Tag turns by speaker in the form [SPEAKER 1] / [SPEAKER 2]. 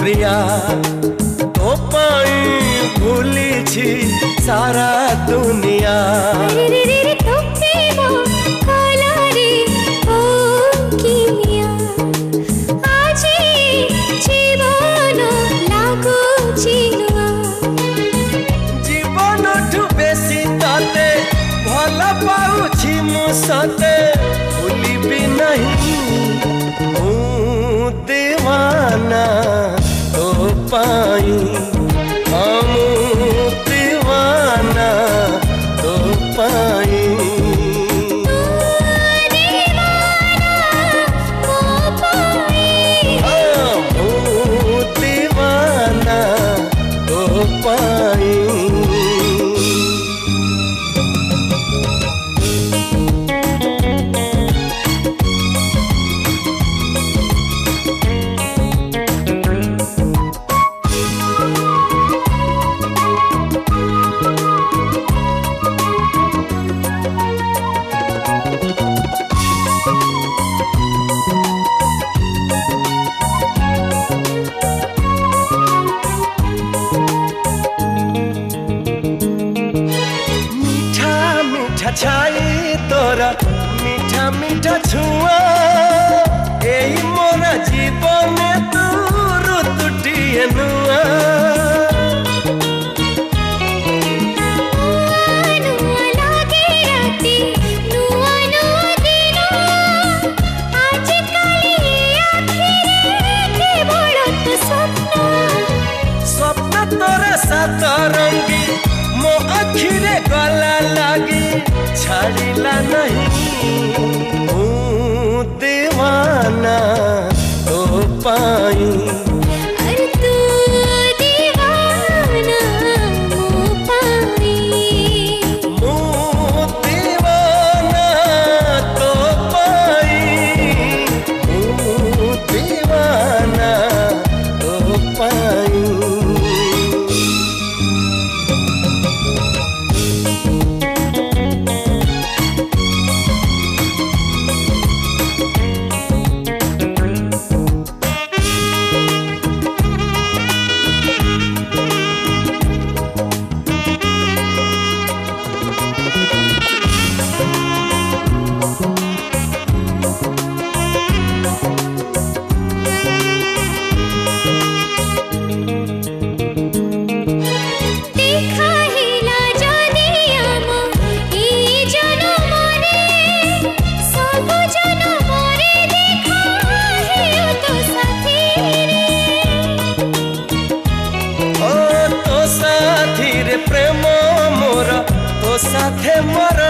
[SPEAKER 1] प्रिया तो पाई भूली छी सारा दुनिया। जीवन ठु बेसी तते भल पाउछि मु सते भूली भी नहीं दीवाना तो पाई हम दीवाना तो पाई। दीवाना तो पाई। छाई तोरा मीठा मीठा छुआ एई मोरा जीवन तू ऋतुटिए नुआ। स्वप्न तोरा सात रंगी मो अखिरे गला लागी छाड़िला नहीं दीवाना तो पाई।
[SPEAKER 2] अरे तू दीवाना मो पाई।
[SPEAKER 1] मो दीवाना तो पाई। मो दीवाना तो पाई। प्रेम मोर तो साथे मोर